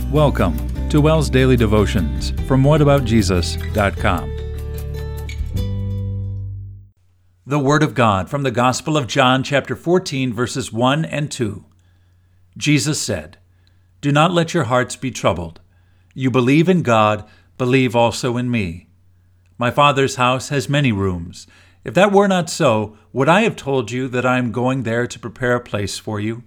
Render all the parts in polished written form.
Welcome to WELL's Daily Devotions from whataboutjesus.com. The Word of God from the Gospel of John, chapter 14, verses 1 and 2. Jesus said, "Do not let your hearts be troubled. You believe in God, believe also in me. My Father's house has many rooms. If that were not so, would I have told you that I am going there to prepare a place for you?"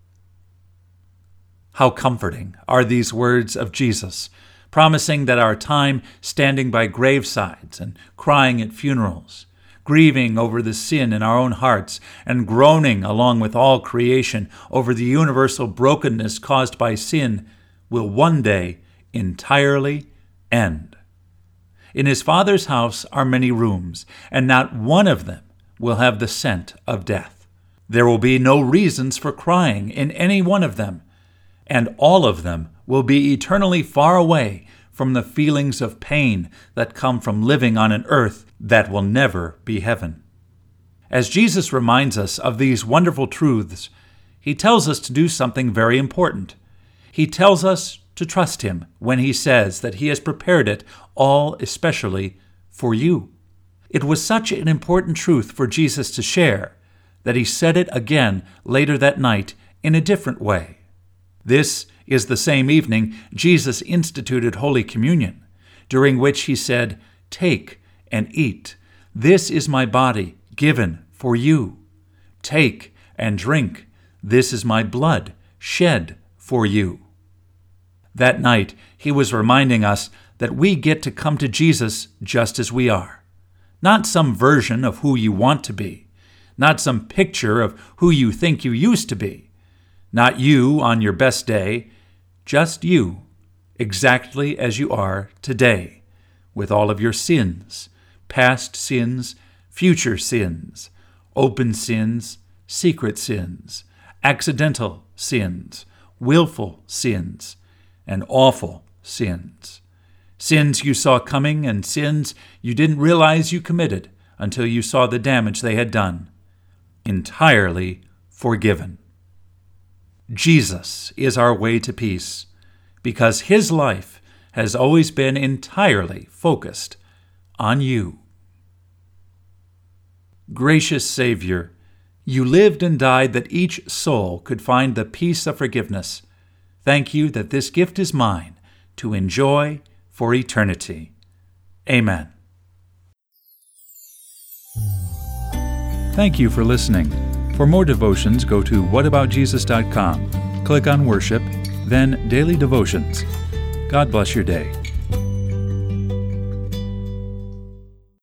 How comforting are these words of Jesus, promising that our time standing by gravesides and crying at funerals, grieving over the sin in our own hearts, and groaning along with all creation over the universal brokenness caused by sin, will one day entirely end. In his Father's house are many rooms, and not one of them will have the scent of death. There will be no reasons for crying in any one of them, and all of them will be eternally far away from the feelings of pain that come from living on an earth that will never be heaven. As Jesus reminds us of these wonderful truths, he tells us to do something very important. He tells us to trust him when he says that he has prepared it all especially for you. It was such an important truth for Jesus to share that he said it again later that night in a different way. This is the same evening Jesus instituted Holy Communion, during which he said, "Take and eat. This is my body given for you. Take and drink. This is my blood shed for you." That night, he was reminding us that we get to come to Jesus just as we are. Not some version of who you want to be. Not some picture of who you think you used to be. Not you on your best day, just you, exactly as you are today, with all of your sins, past sins, future sins, open sins, secret sins, accidental sins, willful sins, and awful sins. Sins you saw coming and sins you didn't realize you committed until you saw the damage they had done. Entirely forgiven. Jesus is our way to peace, because his life has always been entirely focused on you. Gracious Savior, you lived and died that each soul could find the peace of forgiveness. Thank you that this gift is mine to enjoy for eternity. Amen. Thank you for listening. For more devotions, go to whataboutjesus.com. Click on Worship, then Daily Devotions. God bless your day.